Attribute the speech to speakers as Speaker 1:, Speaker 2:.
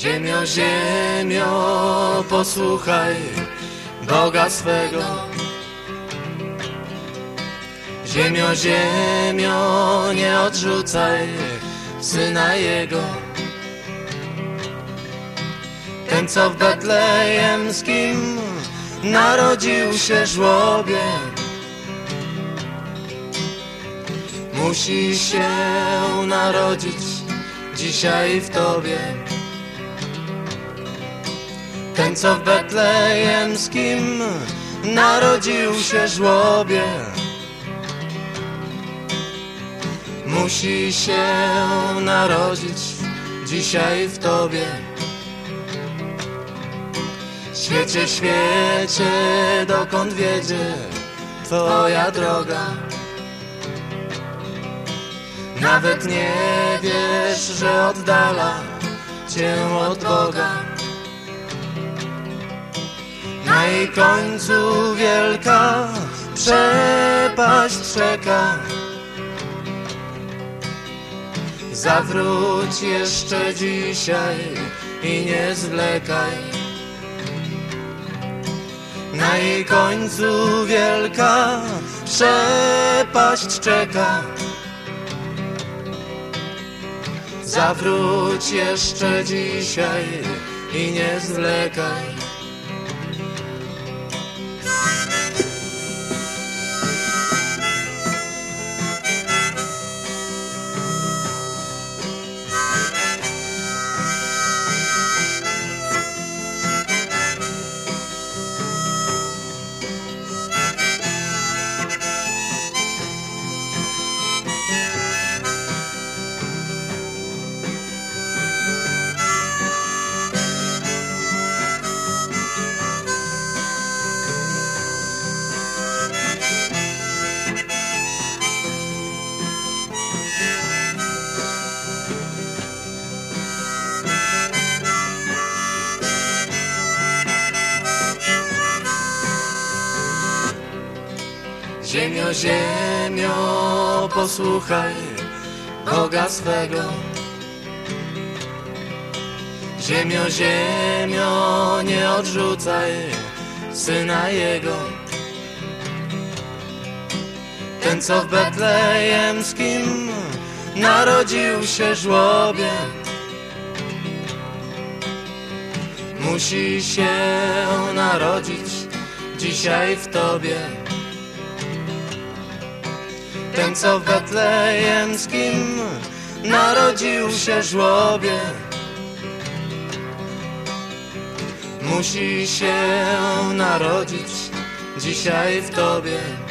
Speaker 1: Ziemio, ziemio, posłuchaj Boga swego. Ziemio, ziemio, nie odrzucaj Syna Jego. Ten, co w betlejemskim narodził się żłobie, musi się narodzić dzisiaj w Tobie. Ten, co w betlejemskim narodził się żłobie, musi się narodzić dzisiaj w Tobie. Świecie, świecie, dokąd wiedzie Twoja droga? Nawet nie wiesz, że oddala Cię od Boga. Na jej końcu wielka przepaść czeka. Zawróć jeszcze dzisiaj i nie zwlekaj. Na jej końcu wielka przepaść czeka. Zawróć jeszcze dzisiaj i nie zwlekaj. Ziemio, ziemio, posłuchaj Boga swego. Ziemio, ziemio, nie odrzucaj Syna Jego. Ten, co w betlejemskim narodził się żłobie, musi się narodzić dzisiaj w Tobie. Ten, co w betlejemskim narodził się żłobie, musi się narodzić dzisiaj w Tobie.